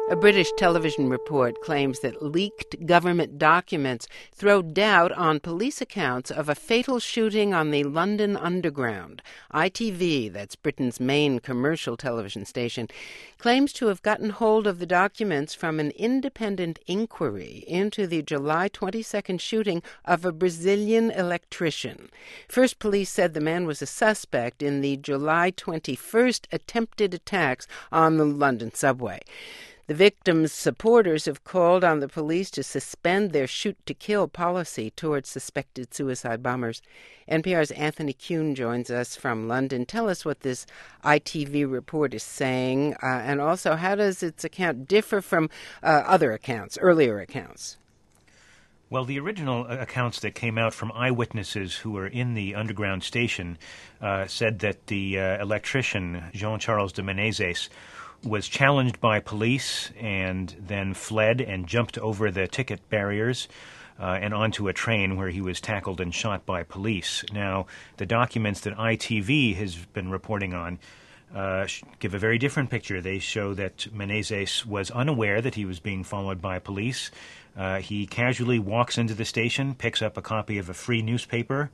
A British television report claims that leaked government documents throw doubt on police accounts of a fatal shooting on the London Underground. ITV, that's Britain's main commercial television station, claims to have gotten hold of the documents from an independent inquiry into the July 22nd shooting of a Brazilian electrician. First, police said the man was a suspect in the July 21st attempted attacks on the London subway. The victim's supporters have called on the police to suspend their shoot-to-kill policy towards suspected suicide bombers. NPR's Anthony Kuhn joins us from London. Tell us what this ITV report is saying, and also how does its account differ from other accounts, earlier accounts? Well, the original accounts that came out from eyewitnesses who were in the underground station said that the electrician, Jean-Charles de Menezes, was challenged by police and then fled and jumped over the ticket barriers and onto a train where he was tackled and shot by police. Now, the documents that ITV has been reporting on give a very different picture. They show that Menezes was unaware that he was being followed by police. He casually walks into the station, picks up a copy of a free newspaper,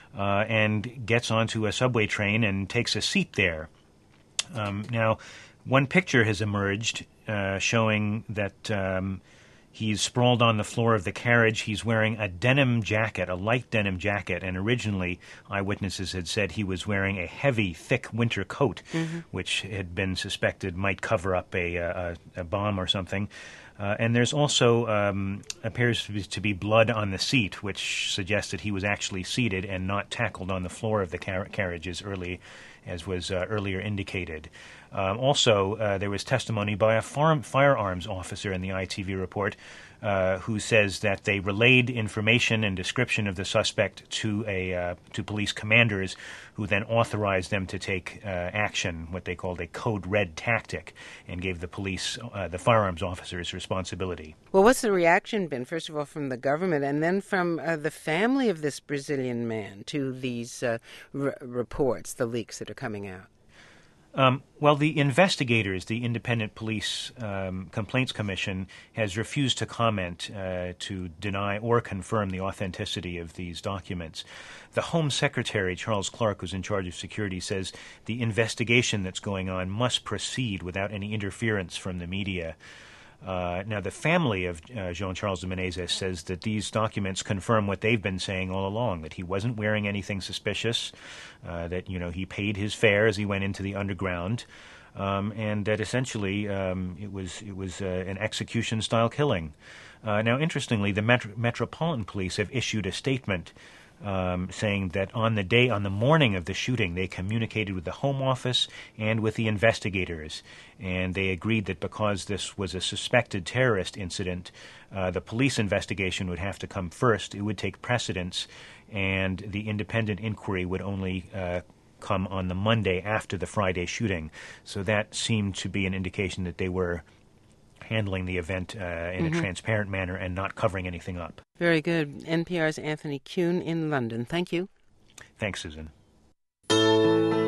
and gets onto a subway train and takes a seat there. Now, one picture has emerged showing that he's sprawled on the floor of the carriage. He's wearing a denim jacket, a light denim jacket, and originally eyewitnesses had said he was wearing a heavy, thick winter coat, which had been suspected might cover up a bomb or something. And there's also appears to be blood on the seat, which suggests that he was actually seated and not tackled on the floor of the carriage as was earlier indicated. Also, there was testimony by a firearms officer in the ITV report who says that they relayed information and description of the suspect to police commanders, who then authorized them to take action, what they called a code red tactic, and gave the police, the firearms officers, responsibility. Well, what's the reaction been, first of all, from the government and then from the family of this Brazilian man to these reports, the leaks that are coming out? Well, the investigators, the Independent Police Complaints Commission, has refused to comment to deny or confirm the authenticity of these documents. The Home Secretary, Charles Clarke, who's in charge of security, says the investigation that's going on must proceed without any interference from the media. Now, the family of Jean-Charles de Menezes says that these documents confirm what they've been saying all along, that he wasn't wearing anything suspicious, that, he paid his fare as he went into the underground, and that essentially it was an execution-style killing. Now, interestingly, the Metropolitan Police have issued a statement saying that on the morning of the shooting, they communicated with the Home Office and with the investigators, and they agreed that because this was a suspected terrorist incident, the police investigation would have to come first. It would take precedence, and the independent inquiry would only come on the Monday after the Friday shooting. So that seemed to be an indication that they were handling the event in a transparent manner and not covering anything up. Very good. NPR's Anthony Kuhn in London. Thank you. Thanks, Susan.